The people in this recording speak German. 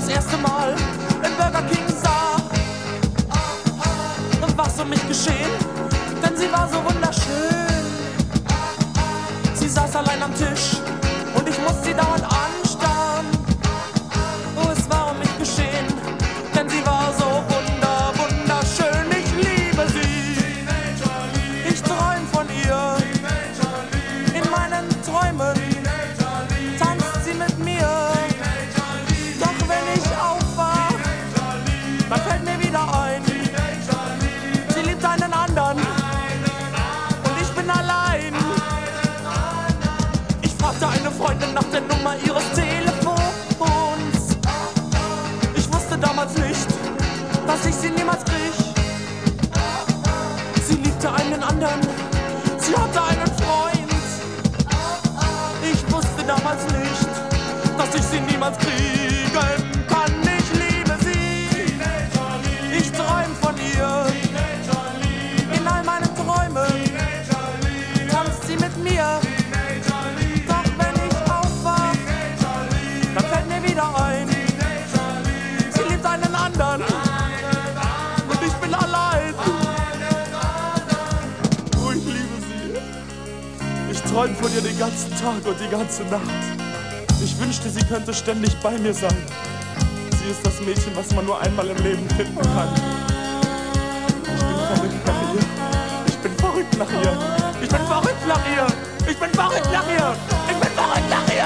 das erste Mal im Burger King sah, war's um mich geschehen, denn sie war so wunderschön. Sie saß allein am Tisch und ich musste sie dauernd anstarren. Oh, es war um mich geschehen, denn sie war so wunderschön. Ich liebe sie, ich träum von ihr. In meinen Träumen tanzt sie mit mir. Doch wenn ich aufwach, dann fällt mir wieder ein, sie liebt einen anderen und ich bin allein. Ich fragte eine Freundin nach der Nummer ihres Telefons. Ich wusste damals nicht, dass ich sie niemals krieg. Sie liebte einen anderen, sie hatte einen Freund. Ich wusste damals nicht, dass ich sie niemals kriegen kann. Ich liebe sie, ich träum von ihr. In all meinen Träumen tanzt sie mit mir. Doch wenn ich aufwach, dann fällt mir wieder ein, sie liebt einen anderen und ich bin allein. Oh, ich liebe sie. Ich träume von ihr den ganzen Tag und die ganze Nacht. Ich wünschte, sie könnte ständig bei mir sein. Sie ist das Mädchen, was man nur einmal im Leben finden kann. Ich bin verrückt nach ihr. Ich bin verrückt nach ihr. Ich bin verrückt nach ihr. Ich bin verrückt nach ihr. Ich bin verrückt nach ihr.